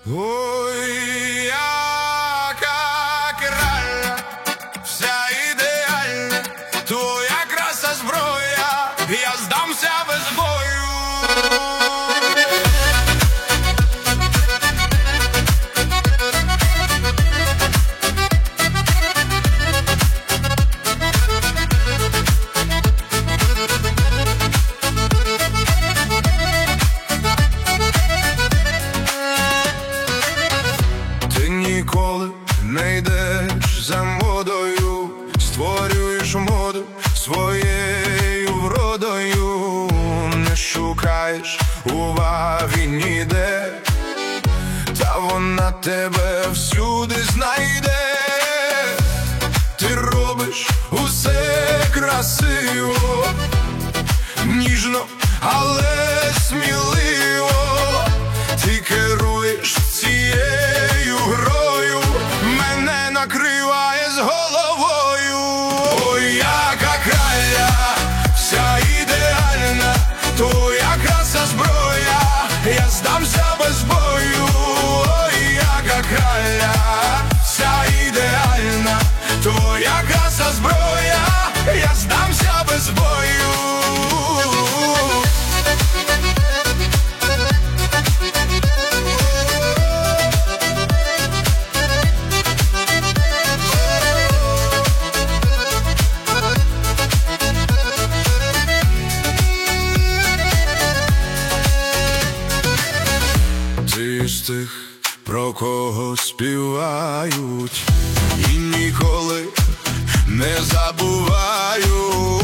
Ой, яка кральна, вся ідеальна, твоя краса зброя, я здамся без бою. Ніколи не йдеш за модою, створюєш моду своєю вродою, не шукаєш уваги ніде, та вона тебе всюди знайде. Ти робиш усе красиво, ніжно, але сміливо. Ти керуєш цією грою, мене накриває з головою. Ой, яка кралля, вся ідеальна, твоя краса зброя, я здамся без бою. Ой, яка кралля, вся ідеальна, твоя краса зброя, я здамся без бою. Ти з тих, про кого співають, і ніколи не забувають.